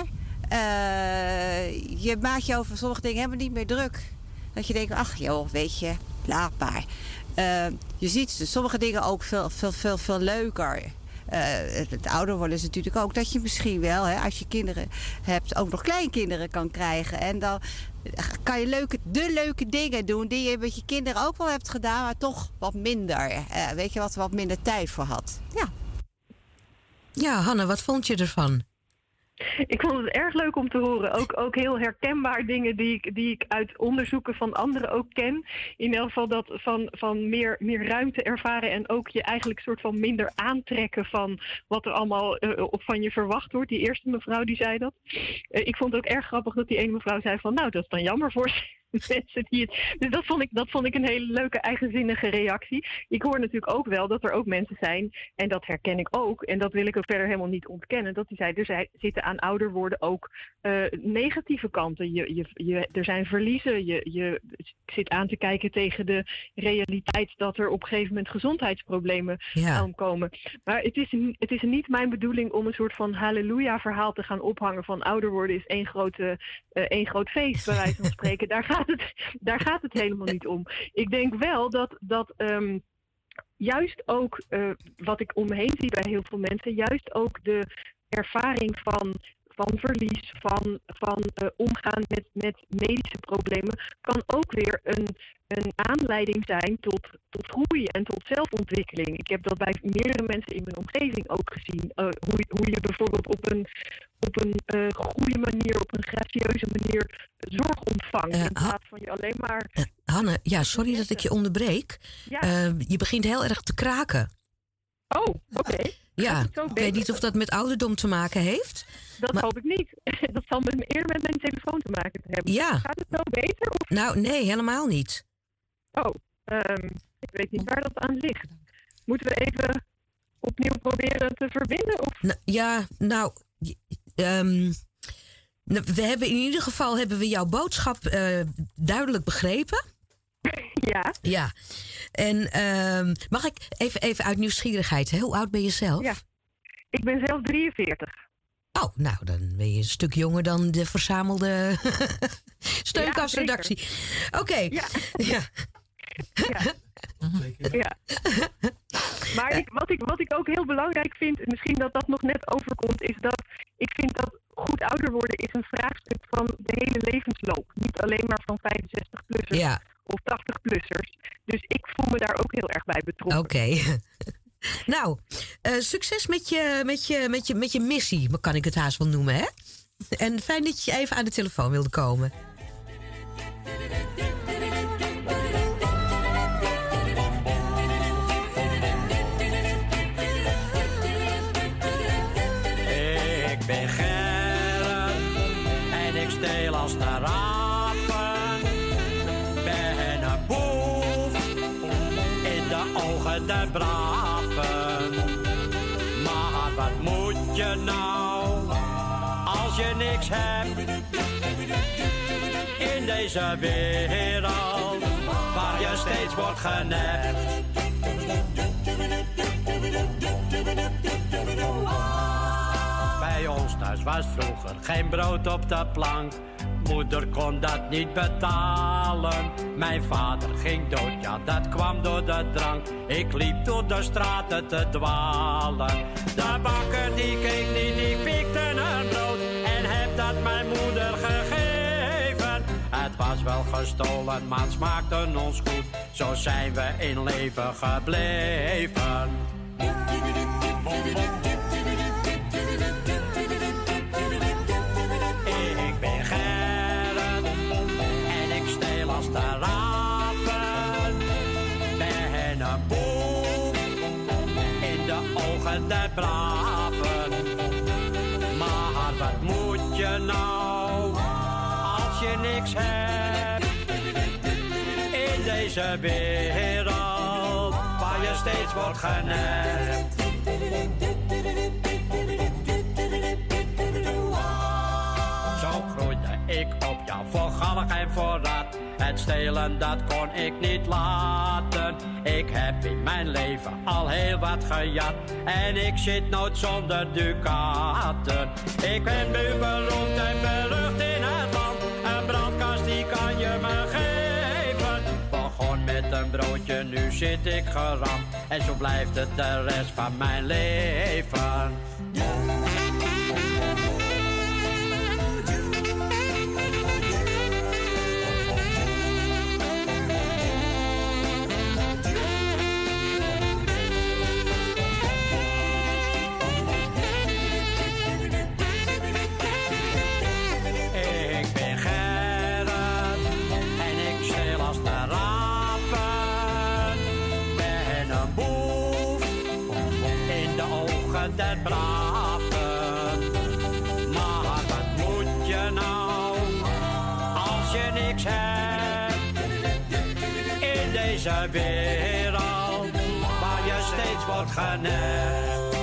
Je maakt je over sommige dingen helemaal niet meer druk. Dat je denkt, ach joh, weet je, laat maar. Je ziet sommige dingen ook veel leuker. Het ouder worden is natuurlijk ook dat je misschien wel, hè, als je kinderen hebt, ook nog kleinkinderen kan krijgen. En dan kan je de leuke dingen doen die je met je kinderen ook wel hebt gedaan, maar toch wat minder. Weet je, wat minder tijd voor had. Ja. Ja, Hanne, wat vond je ervan? Ik vond het erg leuk om te horen. Ook heel herkenbaar dingen die ik uit onderzoeken van anderen ook ken. In elk geval dat van meer ruimte ervaren en ook je eigenlijk soort van minder aantrekken van wat er allemaal van je verwacht wordt. Die eerste mevrouw die zei dat. Ik vond het ook erg grappig dat die ene mevrouw zei van nou, dat is dan jammer voor mensen die het... Dus dat vond ik een hele leuke eigenzinnige reactie. Ik hoor natuurlijk ook wel dat er ook mensen zijn, en dat herken ik ook, en dat wil ik ook verder helemaal niet ontkennen, dat die zeiden, er zitten aan ouder worden ook negatieve kanten. Er zijn verliezen, je zit aan te kijken tegen de realiteit dat er op een gegeven moment gezondheidsproblemen aankomen. Maar het is niet mijn bedoeling om een soort van halleluja verhaal te gaan ophangen van ouder worden is één groot feest, bij wijze van spreken. Daar gaat het helemaal niet om. Ik denk wel dat juist ook wat ik om me heen zie bij heel veel mensen, juist ook de ervaring van verlies, van omgaan met medische problemen, kan ook weer een aanleiding zijn tot groei en tot zelfontwikkeling. Ik heb dat bij meerdere mensen in mijn omgeving ook gezien. Hoe je bijvoorbeeld op een goede manier, op een gracieuze manier zorg ontvangt. In plaats van je alleen maar... Hanne, ja, sorry dat ik je onderbreek. Ja. Je begint heel erg te kraken. Oh, oké. Ja, ik weet niet of dat met ouderdom te maken heeft. Dat hoop ik niet. Dat zal eerder met mijn telefoon te maken hebben. Ja. Gaat het zo beter? Of? Nou, nee, helemaal niet. Oh, ik weet niet waar dat aan ligt. Moeten we even opnieuw proberen te verbinden? Of? We hebben in ieder geval jouw boodschap duidelijk begrepen. Ja. Ja. En mag ik even uit nieuwsgierigheid, hoe oud ben je zelf? Ja, ik ben zelf 43. Oh, nou, dan ben je een stuk jonger dan de verzamelde steunkastredactie. Oké. Ja. Ja. Maar wat ik ook heel belangrijk vind, en misschien dat nog net overkomt, is dat ik vind dat goed ouder worden is een vraagstuk van de hele levensloop. Niet alleen maar van 65-plussers of 80-plussers. Dus ik voel me daar ook heel erg bij betrokken. Oké. Nou, succes met je missie, kan ik het haast wel noemen, hè? En fijn dat je even aan de telefoon wilde komen. Ik ben Gerrit en ik steel als de raven. Ben een boef in de ogen der braven. Maar wat moet je nou als je niks hebt in deze wereld waar je steeds wordt genept? Bij ons thuis was vroeger geen brood op de plank. Moeder kon dat niet betalen. Mijn vader ging dood, ja dat kwam door de drank. Ik liep door de straten te dwalen. De bakker die keek niet, die pikte een brood. En heb dat mijn moeder gegeven. Het was wel gestolen, maar het smaakte ons goed. Zo zijn we in leven gebleven. Ik ben Gerrit en ik steel als de raven. Ben een boef ogen der braven. Maar wat moet je nou als je niks hebt in deze wereld waar je steeds wordt genept? Zo groeide ik op, ja, voor gallig en voor rat. Het stelen, dat kon ik niet laten. Ik heb in mijn leven al heel wat gejat. En ik zit nooit zonder ducaten. Ik ben nu beroemd en berucht in het land. Een brandkast, die kan je me geven. Begon met een broodje, nu zit ik geramd. En zo blijft het de rest van mijn leven. Der braven. Maar wat moet je nou als je niks hebt in deze wereld waar je steeds wordt genept?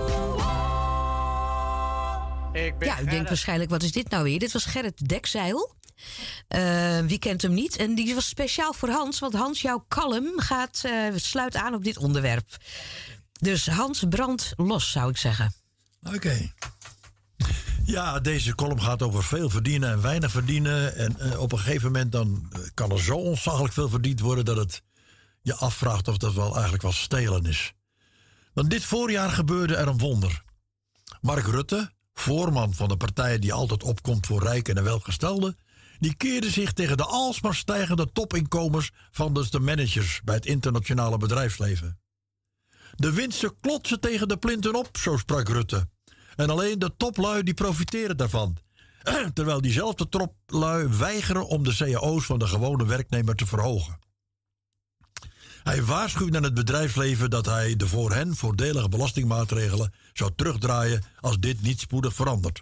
Ja, u denkt waarschijnlijk, wat is dit nou weer? Dit was Gerrit Dekzeil. Wie kent hem niet? En die was speciaal voor Hans, want Hans, jouw column sluit aan op dit onderwerp. Dus Hans, brand los, zou ik zeggen. Oké. Ja, deze column gaat over veel verdienen en weinig verdienen. En op een gegeven moment dan kan er zo ontzaglijk veel verdiend worden dat het je afvraagt of dat wel eigenlijk wel stelen is. Want dit voorjaar gebeurde er een wonder. Mark Rutte, voorman van de partij die altijd opkomt voor rijken en welgestelden, die keerde zich tegen de alsmaar stijgende topinkomens van de managers bij het internationale bedrijfsleven. De winsten klotsen tegen de plinten op, zo sprak Rutte. En alleen de toplui die profiteren daarvan. Terwijl diezelfde toplui weigeren om de cao's van de gewone werknemer te verhogen. Hij waarschuwt aan het bedrijfsleven dat hij de voor hen voordelige belastingmaatregelen zou terugdraaien als dit niet spoedig verandert.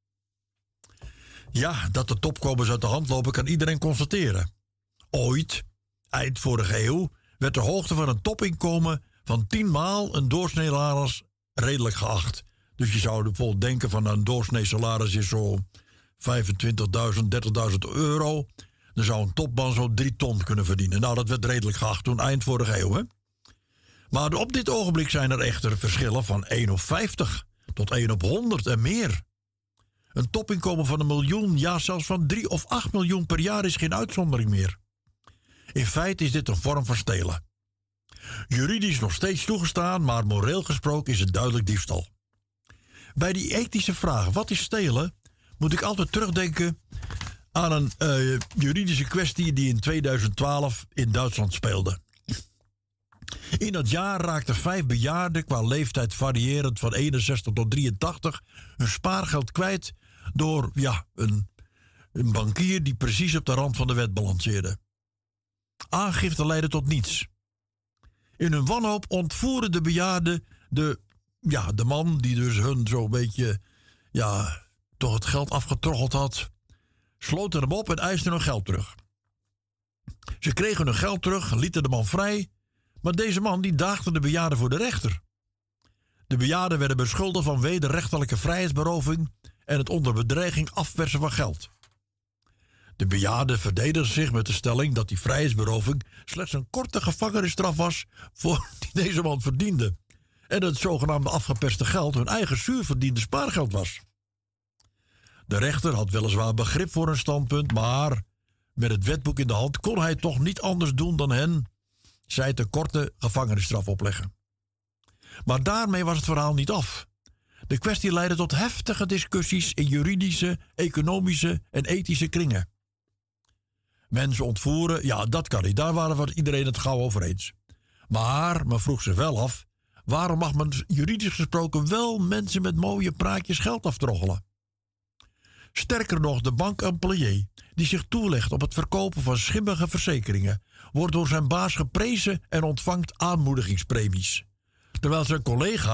Ja, dat de topkomers uit de hand lopen kan iedereen constateren. Ooit, eind vorige eeuw, werd de hoogte van een topinkomen van 10 maal een doorsnee salaris redelijk geacht. Dus je zou bijvoorbeeld denken van een doorsnee salaris is zo 25.000, 30.000 euro. Dan zou een topman zo 3 ton kunnen verdienen. Nou, dat werd redelijk geacht toen eind vorige eeuw. Hè? Maar op dit ogenblik zijn er echter verschillen van 1 op 50 tot 1 op 100 en meer. Een topinkomen van 1 miljoen, ja zelfs van 3 of 8 miljoen per jaar is geen uitzondering meer. In feite is dit een vorm van stelen. Juridisch nog steeds toegestaan, maar moreel gesproken is het duidelijk diefstal. Bij die ethische vraag, wat is stelen, moet ik altijd terugdenken aan een juridische kwestie die in 2012 in Duitsland speelde. In dat jaar raakten 5 bejaarden qua leeftijd variërend van 61 tot 83 hun spaargeld kwijt door een bankier die precies op de rand van de wet balanceerde. Aangifte leidde tot niets. In hun wanhoop ontvoeren de bejaarden de man die dus hun zo'n beetje toch het geld afgetroggeld had, sloten hem op en eisten hun geld terug. Ze kregen hun geld terug, lieten de man vrij, maar deze man die daagde de bejaarden voor de rechter. De bejaarden werden beschuldigd van wederrechtelijke vrijheidsberoving en het onder bedreiging afpersen van geld. De bejaarden verdedigden zich met de stelling dat die vrijheidsberoving slechts een korte gevangenisstraf was voor die deze man verdiende. En dat het zogenaamde afgeperste geld hun eigen zuur verdiende spaargeld was. De rechter had weliswaar begrip voor hun standpunt, maar met het wetboek in de hand kon hij toch niet anders doen dan hen, zij te korte gevangenisstraf opleggen. Maar daarmee was het verhaal niet af. De kwestie leidde tot heftige discussies in juridische, economische en ethische kringen. Mensen ontvoeren, ja, dat kan niet. Daar waren iedereen het gauw over eens. Maar men vroeg zich wel af, waarom mag men juridisch gesproken wel mensen met mooie praatjes geld aftroggelen? Sterker nog, de bankemployé die zich toelegt op het verkopen van schimmige verzekeringen, wordt door zijn baas geprezen en ontvangt aanmoedigingspremies. Terwijl zijn collega,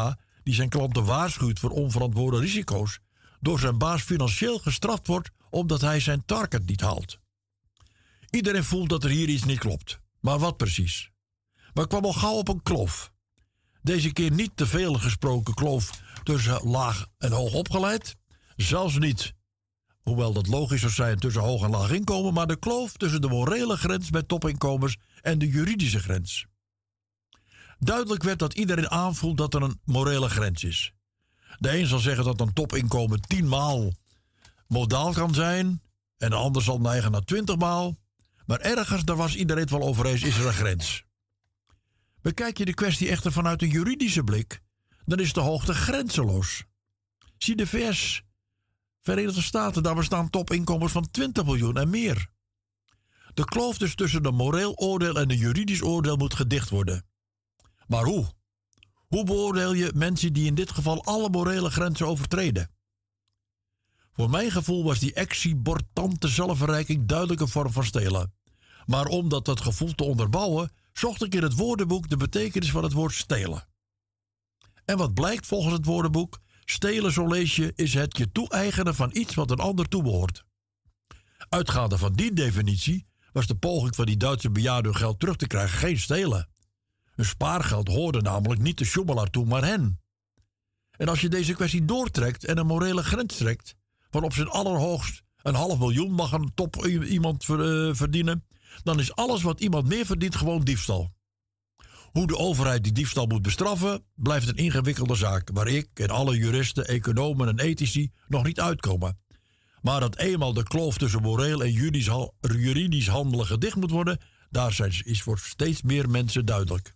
die zijn klanten waarschuwt voor onverantwoorde risico's, door zijn baas financieel gestraft wordt omdat hij zijn target niet haalt. Iedereen voelt dat er hier iets niet klopt. Maar wat precies? Maar ik kwam al gauw op een kloof. Deze keer niet te veel gesproken kloof tussen laag en hoog opgeleid. Zelfs niet, hoewel dat logisch zou zijn, tussen hoog en laag inkomen, maar de kloof tussen de morele grens bij topinkomens en de juridische grens. Duidelijk werd dat iedereen aanvoelt dat er een morele grens is. De een zal zeggen dat een topinkomen 10 maal modaal kan zijn en de ander zal neigen naar 20 maal. Maar ergens, daar was iedereen het wel over eens, is er een grens. Bekijk je de kwestie echter vanuit een juridische blik, dan is de hoogte grenzeloos. Zie de VS, Verenigde Staten, daar bestaan topinkomens van 20 miljoen en meer. De kloof dus tussen een moreel oordeel en een juridisch oordeel moet gedicht worden. Maar hoe? Hoe beoordeel je mensen die in dit geval alle morele grenzen overtreden? Voor mijn gevoel was die exorbitante zelfverrijking duidelijk een vorm van stelen. Maar om dat gevoel te onderbouwen, zocht ik in het woordenboek de betekenis van het woord stelen. En wat blijkt volgens het woordenboek? Stelen, zo lees je, is het je toe-eigenen van iets wat een ander toebehoort. Uitgaande van die definitie was de poging van die Duitse bejaarden hun geld terug te krijgen geen stelen. Hun spaargeld hoorde namelijk niet de sjoemelaar toe, maar hen. En als je deze kwestie doortrekt en een morele grens trekt, van op zijn allerhoogst 500.000 mag een top iemand verdienen, dan is alles wat iemand meer verdient gewoon diefstal. Hoe de overheid die diefstal moet bestraffen, blijft een ingewikkelde zaak, waar ik en alle juristen, economen en ethici nog niet uitkomen. Maar dat eenmaal de kloof tussen moreel en juridisch handelen gedicht moet worden, daar is voor steeds meer mensen duidelijk.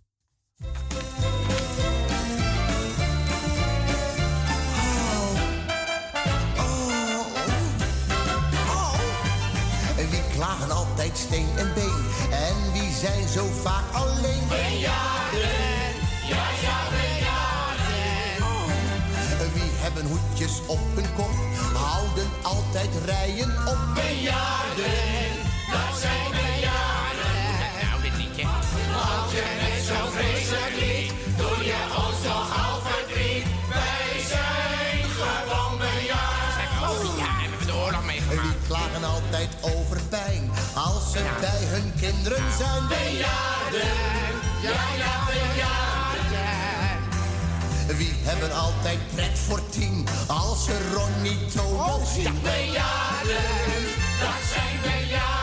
Wie klagen altijd steen en been en wie zijn zo vaak alleen? Bejaarden, ja ja bejaarden. Wie hebben hoedjes op hun kop, houden altijd rijen op? Bejaarden, dat zijn bejaarden. Nou dit liedje. Als je net zo vreselijk lied, doe je ons toch al verdriet. Wij zijn gewoon bejaarden. Oh ja, hebben we de oorlog meegemaakt. Wie klagen altijd over pijn als ze bij hun kinderen zijn? Bejaarden, ja ja bejaarden. Wie hebben altijd pret voor 10 als ze Ronnie Tobo zien? Bejaarden, dat zijn bejaarden.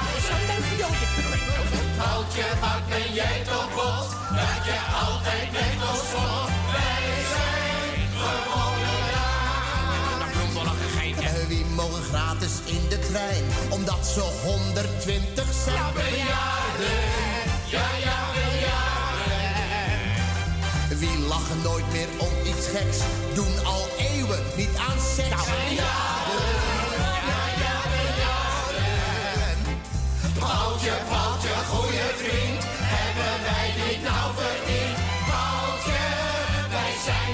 Houtje, wat ben jij toch bos, dat je altijd met ons wordt. Wij zijn gewoon bejaarden. Wie mogen gratis in de trein, omdat ze 120 zijn? Ja, bejaarden, ja ja bejaarden. Wie lachen nooit meer om iets geks, doen al eeuwen niet aan seks. Nou, bejaarden, ja ja bejaarden. Paultje, Paultje, goeie vriend, hebben wij dit nou verdiend? Paultje, wij zijn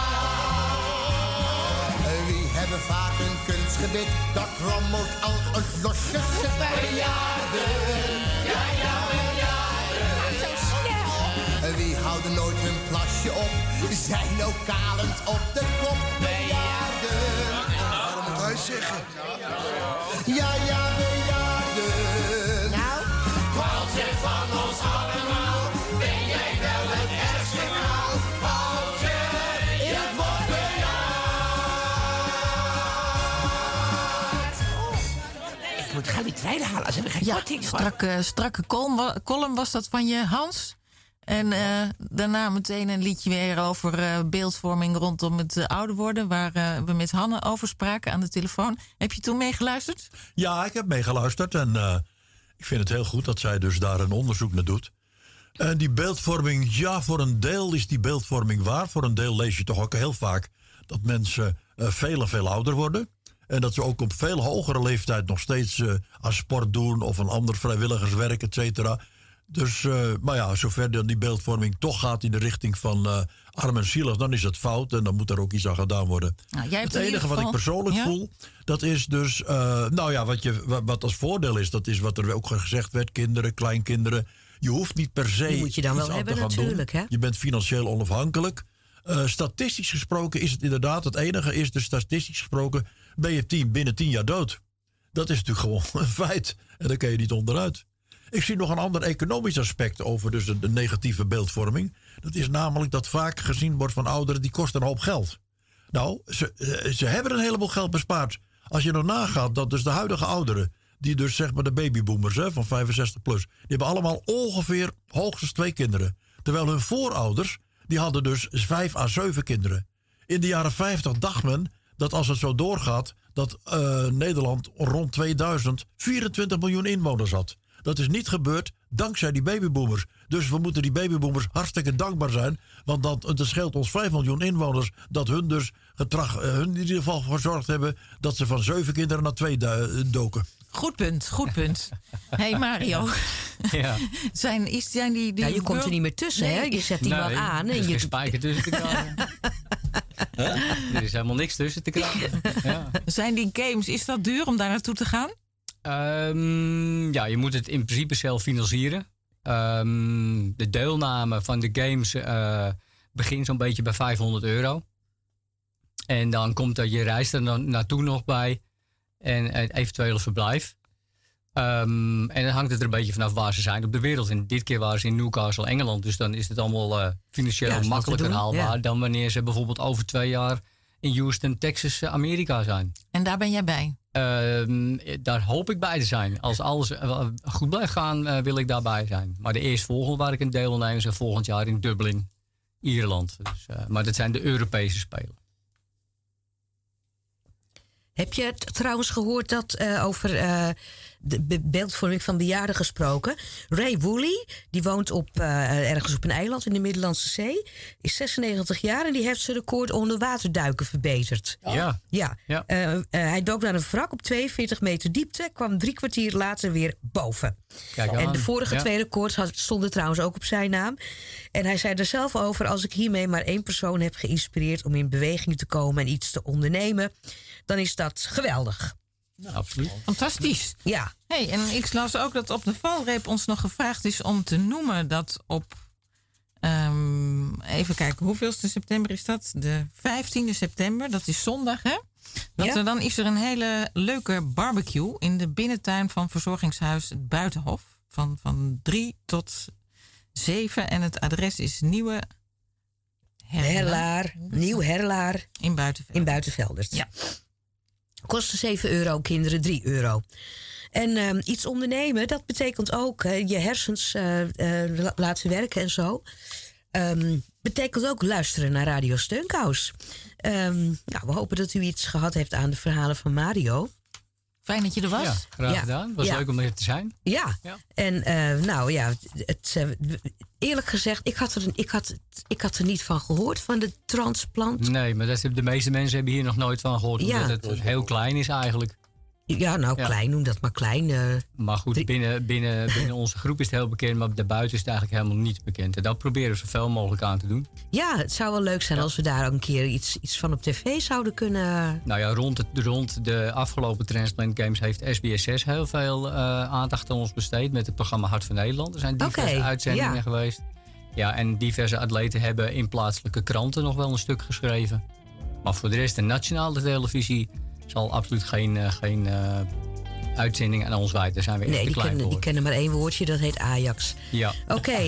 bejaarden. Wie hebben vaak een kunstgebit, dat rommelt al een losje zit. Bejaarden, ja ja bejaarden. Zo snel. Wie houden nooit hun plasje op, zijn ook kalend op de kop. Bejaarden. Waarom moet hij zeggen? Ja ja bejaarden. Nou, Paultje van ons allemaal, ben jij wel het ergste maal? Paultje, ik word bejaard. Ik moet gauw die trein halen, als we geen korting voor. Strakke column was dat van je, Hans. En daarna meteen een liedje weer over beeldvorming rondom het ouder worden, waar we met Hanne over spraken aan de telefoon. Heb je toen meegeluisterd? Ja, ik heb meegeluisterd en ik vind het heel goed dat zij dus daar een onderzoek naar doet. En die beeldvorming, ja, voor een deel is die beeldvorming waar. Voor een deel lees je toch ook heel vaak dat mensen veel ouder worden. En dat ze ook op veel hogere leeftijd nog steeds aan sport doen of een ander vrijwilligerswerk, et cetera. Dus, maar ja, zover dan die beeldvorming toch gaat in de richting van arm en zielig, dan is het fout en dan moet er ook iets aan gedaan worden. Nou, jij hebt het enige wat ik persoonlijk voel, dat is dus, nou ja, wat als voordeel is, dat is wat er ook gezegd werd, kinderen, kleinkinderen. Je hoeft niet per se die moet je dan iets wel aan hebben te gaan natuurlijk, doen. Hè? Je bent financieel onafhankelijk. Statistisch gesproken is het inderdaad het enige. Is dus statistisch gesproken ben je binnen 10 jaar dood. Dat is natuurlijk gewoon een feit. En daar kun je niet onderuit. Ik zie nog een ander economisch aspect over dus de negatieve beeldvorming. Dat is namelijk dat vaak gezien wordt van ouderen die kosten een hoop geld. Nou, ze hebben een heleboel geld bespaard. Als je nog nagaat dat dus de huidige ouderen, die dus zeg maar de babyboomers van 65 plus, die hebben allemaal ongeveer hoogstens 2 kinderen. Terwijl hun voorouders, die hadden dus 5 à 7 kinderen. In de jaren 50 dacht men dat als het zo doorgaat, dat Nederland rond 2000 24 miljoen inwoners had. Dat is niet gebeurd dankzij die babyboomers. Dus we moeten die babyboomers hartstikke dankbaar zijn. Want dat scheelt ons 5 miljoen inwoners. Dat hun dus hun in ieder geval gezorgd hebben dat ze van 7 kinderen naar 2 doken. Goed punt. Hey Mario. Ja. Zijn die je komt er niet meer tussen, hè? Je zet die wel aan. Er En is je geen spijker tussen te krijgen. Er is helemaal niks tussen te krijgen. Ja. Zijn die games, is dat duur om daar naartoe te gaan? Ja, je moet het in principe zelf financieren. De deelname van de games begint zo'n beetje bij €500. En dan komt er je reis er naartoe nog bij. En het eventuele verblijf. En dan hangt het er een beetje vanaf waar ze zijn op de wereld. En dit keer waren ze in Newcastle, Engeland. Dus dan is het allemaal financieel makkelijker haalbaar dan wanneer ze bijvoorbeeld over 2 jaar in Houston, Texas, Amerika zijn. En daar ben jij bij? Daar hoop ik bij te zijn. Als alles goed blijft gaan, wil ik daarbij zijn. Maar de eerstvolgende waar ik een deel neem is volgend jaar in Dublin, Ierland. Dus, maar dat zijn de Europese Spelen. Heb je trouwens gehoord dat over de beeldvorming van bejaarden gesproken? Ray Woolley, die woont ergens op een eiland in de Middellandse Zee, is 96 jaar en die heeft zijn record onder waterduiken verbeterd. Ja. Hij dook naar een wrak op 42 meter diepte, kwam 3 kwartier later weer boven. En de vorige 2 records stonden trouwens ook op zijn naam. En hij zei er zelf over: als ik hiermee maar 1 persoon heb geïnspireerd om in beweging te komen en iets te ondernemen, dan is dat geweldig. Nou, absoluut. Fantastisch. Ja. Hey, en ik las ook dat op de valreep ons nog gevraagd is om te noemen dat op... even kijken, hoeveelste september is dat? De 15e september, dat is zondag, hè? Dan is er een hele leuke barbecue in de binnentuin van verzorgingshuis Het Buitenhof. Van 3 tot 7. En het adres is Nieuw Herlaar. In Buitenveldert. Ja. Kosten €7, kinderen €3. En iets ondernemen, dat betekent ook je hersens laten werken en zo. Betekent ook luisteren naar Radio Steunkous. We hopen dat u iets gehad heeft aan de verhalen van Mario. Fijn dat je er was. Ja, graag gedaan. Het was leuk om er te zijn. Ja. En eerlijk gezegd, ik had er niet van gehoord, van de transplant. Nee, maar de meeste mensen hebben hier nog nooit van gehoord. Omdat het heel klein is eigenlijk. Ja, klein, noem dat maar klein. Maar goed, binnen onze groep is het heel bekend, maar daarbuiten is het eigenlijk helemaal niet bekend. En dat proberen we zoveel mogelijk aan te doen. Ja, het zou wel leuk zijn als we daar ook een keer iets van op tv zouden kunnen... Nou ja, rond de afgelopen Transplant Games heeft SBS6 heel veel aandacht aan ons besteed met het programma Hart van Nederland. Er zijn diverse uitzendingen geweest. Ja, en diverse atleten hebben in plaatselijke kranten nog wel een stuk geschreven. Maar voor de rest, de nationale televisie zal absoluut geen uitzending aan ons wijten. Daar zijn we echt te klein voor. Die kennen maar 1 woordje, dat heet Ajax. Ja. Oké.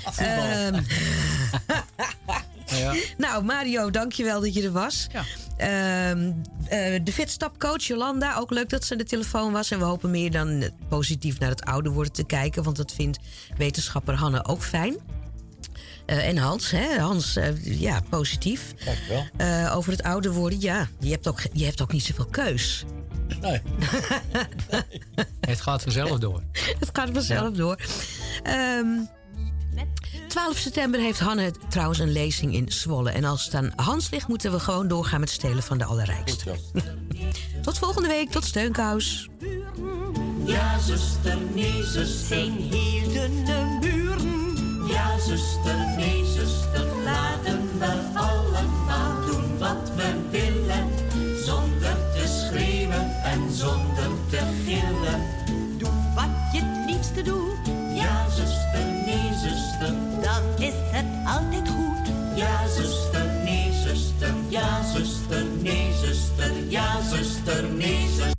Nou, Mario, dankjewel dat je er was. Ja. De fitstapcoach Jolanda, ook leuk dat ze aan de telefoon was. En we hopen meer dan positief naar het ouder worden te kijken. Want dat vindt wetenschapper Hanne ook fijn. En Hans, positief. Dankjewel. Over het ouder worden, je hebt ook niet zoveel keus. Nee. Het gaat vanzelf door. Het gaat vanzelf door. 12 september heeft Hanne trouwens een lezing in Zwolle. En als het aan Hans ligt, moeten we gewoon doorgaan met stelen van de allerrijkste. Tot volgende week, tot Steunkous. Ja, zuster, nee, zuster, zijn hielden de buren. Ja, zuster, nee, zuster, laten we allemaal doen wat we willen. Zonder te schreeuwen en zonder te gillen. Doe wat je het liefste doet. Ja, zuster, nee, zuster, dan is het altijd goed. Ja, zuster, nee. ja zuster, nee zuster, ja zuster, nee zuster.